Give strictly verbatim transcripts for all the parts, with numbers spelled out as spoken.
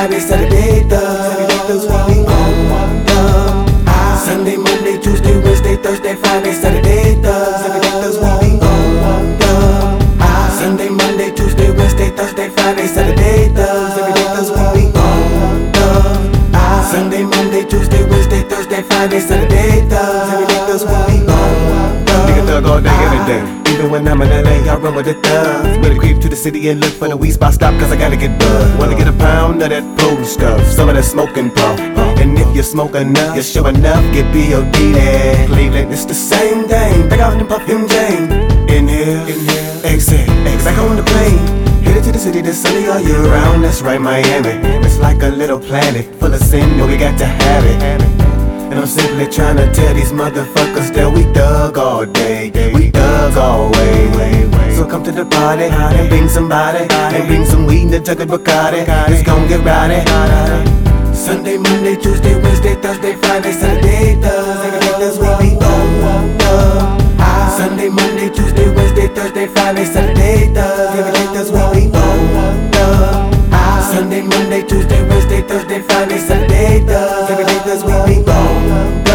Friday, Saturday, thugs. Every day thugs when we on the Sunday, Monday, Tuesday, Wednesday, Thursday, Friday, Saturday, thugs. Every day thugs when we on the Sunday, Monday, Tuesday, Wednesday, Thursday, Friday, Saturday, thugs. Every day thugs when we on the Sunday, Monday, Tuesday, Wednesday, Thursday, Friday, Saturday, thugs. Every day thugs when we on the Nigga thug all day, every day. Even when I'm in L A, I run with the thugs. Really creep to the city and look for the weed spot stop, cause I gotta get buzzed. Wanna get a pound of that potent stuff, some of that smoking puff. And if you smoke enough, you sure enough get B O D there. Cleveland, it's the same thing. Back out and puff him Jane. Inhale, inhale, exhale, exhale. Back on the plane. Headed to the city that's sunny all year round. That's right, Miami. It's like a little planet full of sin, but we got to have it. And I'm simply trying to tell these motherfuckers that we thug all day, we thug all way. So come to the party and bring somebody, and bring some weed and a jug of Bacardi. It's gon' get rowdy. Sunday, Monday, Tuesday, Wednesday, Thursday, Friday, Saturday, thugs. Every day thugs when we on the Sunday, Monday, Tuesday, Wednesday, Thursday, Friday, Saturday, thugs. Every day thugs when we on the Sunday, Monday, Tuesday, Wednesday, Thursday, Friday, Saturday, thugs. Every day thugs when we on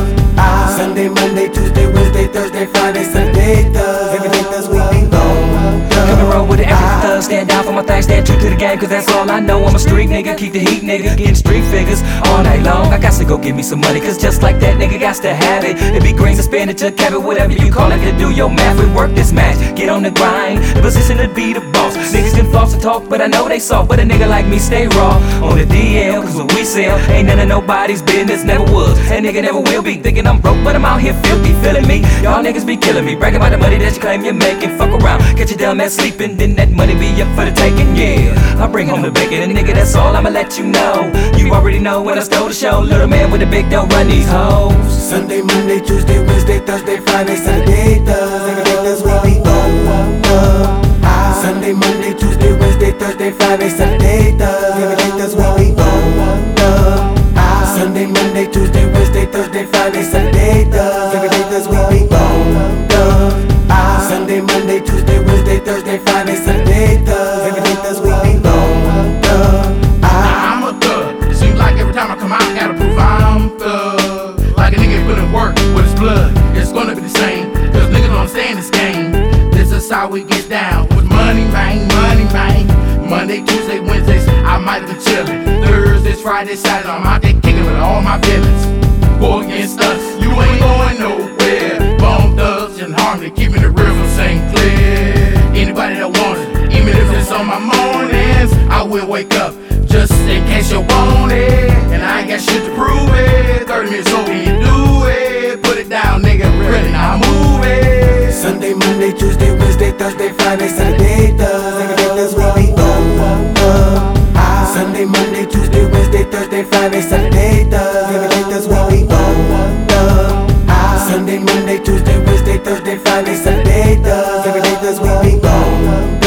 the Sunday, Monday, Tuesday, Wednesday, Thursday, Friday, Saturday, thugs. Every day thugs when we on the Come and roll with the every thug, stand down for my thing, stand true to the game, cause that's all I know. I'm a street nigga, keep the heat nigga, getting street figures all night long. I got to go get me some money, cause just like that nigga got to have it. It be green, spinach, or cabbage, whatever you call it, to do your math. We work this match, get on the grind, the position to be the boss. Niggas can floss and talk, but I know they soft, but a nigga like me stay raw on the D L, cause what we sell ain't none of nobody's business, never was, and nigga never will be. Thinking I'm broke, but I'm out here filthy, feeling me. Y'all niggas be killing me, bragging about the money that you claim you're making. Fuck around, catch you dumb ass sleeping, then that money be up for the taking, yeah. I bring home the bacon, and nigga, that's all I'ma let you know. You already know when I stole the show, little man with the big dough run these hoes. Sunday, Monday, Tuesday, Wednesday, Thursday, Friday, Saturday, thugs. Every day thugs when we on the Sunday, Monday, Tuesday, Wednesday, Thursday, Friday, Saturday, thugs. Every day thugs when we on the Sunday, Monday, Tuesday, Wednesday, Thursday, Friday, Saturday, thugs. Every day thugs when we on the Sunday, Monday, Tuesday, Wednesday, Thursday, Friday, Saturday, thugs. Every day thugs when we on the I'm a thug. Seems like every time I come out, I gotta prove I'm thug. Like a nigga put in work with his blood, it's gonna be the same. Cause niggas don't understand this game. This is how we get down. With money, bang, money, bang. Monday, Tuesday, Wednesdays, I might have been chillin'. Thursdays, Fridays, Saturdays, I'm out there kicking with all my villains. Go against us, you ain't going nowhere. Bone thugs and harmony, keeping it real from Saint Clair. Anybody that wants it, even if it's on my mornings, I will wake up just in case you want it. And I ain't got shit to prove it. thirty minutes over, you do it. Put it down, nigga, ready, now move it. Sunday, Monday, Tuesday, Wednesday, Thursday, Friday, Saturday, thugs. Every day thugs when we on the Sunday, Monday, Tuesday, Wednesday, Thursday, Friday, Saturday, thugs. Every day thugs when we on the Sunday, Monday, Tuesday, Wednesday, Thursday, Friday, Saturday, thugs. Every day thugs when we on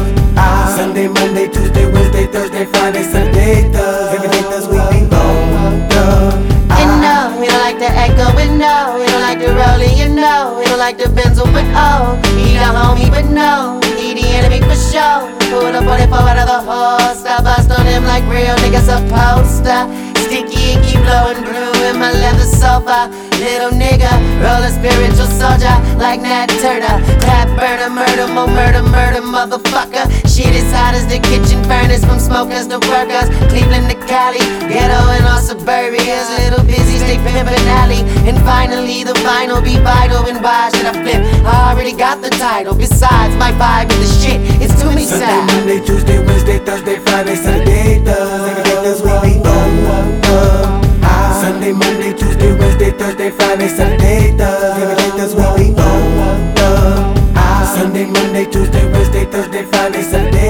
the Sunday, Monday, Tuesday, Wednesday, Thursday, Friday, Saturday, thugs. Every day thugs when we on the You know, we don't like the echo, but no. We don't like the rolling, you know. We don't like the benzo, but oh. He the homie, but no. He the enemy for sure. Put up on it for another horse. I bust on him like real niggas supposed to. Sticky and keep blowing brew in my leather sofa. Little nigga, roll a spiritual soldier like Nat Turner. Clap, burner, murder, more murder, murder, motherfucker. Shit is hot as the kitchen furnace, from smokers to workers. Cleveland to Cali, ghetto and all suburbias. Little busy, stick pimpin' alley. And finally the vinyl be vital. And why should I flip? I already got the title. Besides, my vibe with the shit, it's too many Sunday, sides. Monday, Tuesday, Wednesday, Thursday, Friday, Saturday, thugs. Every day thugs when we on the Sunday, Monday, Tuesday, Wednesday, Thursday, Friday, Saturday, thugs. Every day thugs when we on the Sunday, Monday, Tuesday, Wednesday, Thursday, Friday, Saturday.